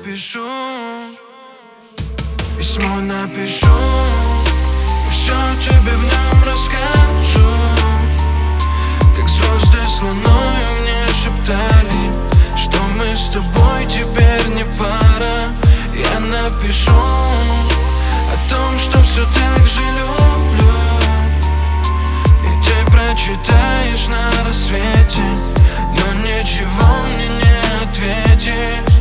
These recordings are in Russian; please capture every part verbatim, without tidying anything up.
напишу, письмо напишу, и все тебе в нем расскажу. Как звезды с луною мне шептали, что мы с тобой теперь не пара. Я напишу о том, что все так же люблю, и ты прочитаешь на рассвете, но ничего мне не ответишь.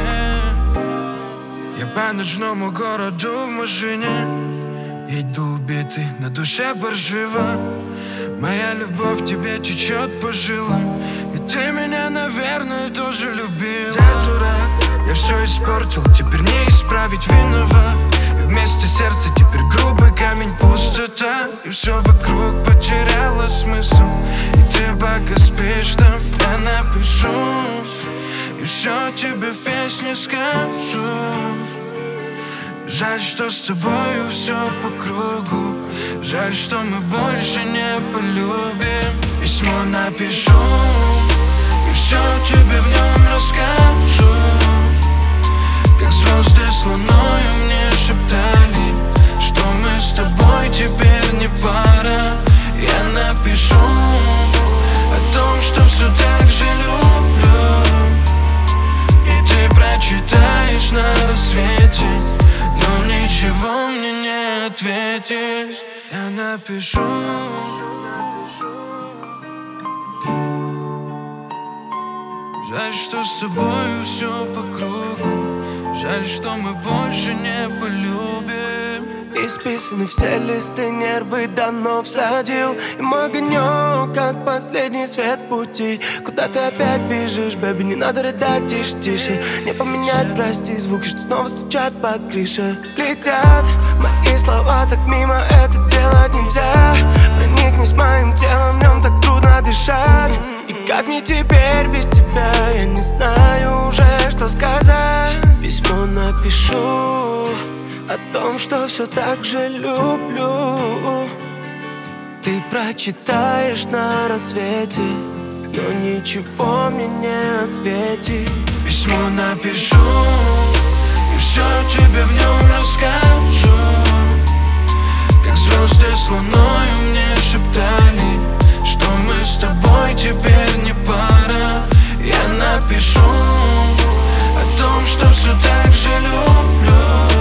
Я по ночному городу в машине иду убитый, на душе паршиво. Моя любовь тебе течет по жилам, и ты меня, наверное, тоже любил. Я дурак, я все испортил, теперь не исправить, виноват. И вместо сердца теперь грубый камень, пустота. И все вокруг потеряло смысл, и ты пока спишь там, я напишу, и все тебе в песне скажу. Жаль, что с тобою все по кругу, жаль, что мы больше не полюбим. Письмо напишу, и все тебе в нем расскажу. Как звезды с луною мне шептали, что мы с тобой теперь не пара. Я напишу о том, что все так же люблю, и ты прочитаешь на рассвете, но ничего мне не ответишь. Я напишу, жаль, что с тобою все по кругу, жаль, что мы больше не полюбим. Исписаны все листы, нервы давно всадил, и мой огонек, как последний свет в пути. Куда ты опять бежишь, бэби, не надо рыдать, тише, тише. Не поменять, прости, звуки, что снова стучат по крыше. Летят мои слова так мимо, это делать нельзя. Проникнись моим телом, в нем так трудно дышать. И как мне теперь без тебя, я не знаю уже, что сказать. Письмо напишу о том, что все так же люблю, ты прочитаешь на рассвете, но ничего мне не ответишь. Письмо напишу, и все тебе в нем расскажу. Как звезды с луною мне шептали, что мы с тобой теперь не пара. Я напишу о том, что все так же люблю,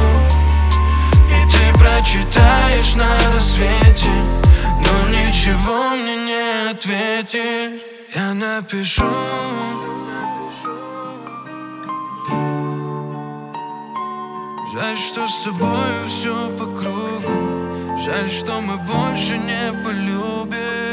прочитаешь на рассвете, но ничего мне не ответишь. Я напишу, жаль, что с тобою все по кругу, жаль, что мы больше не полюбим.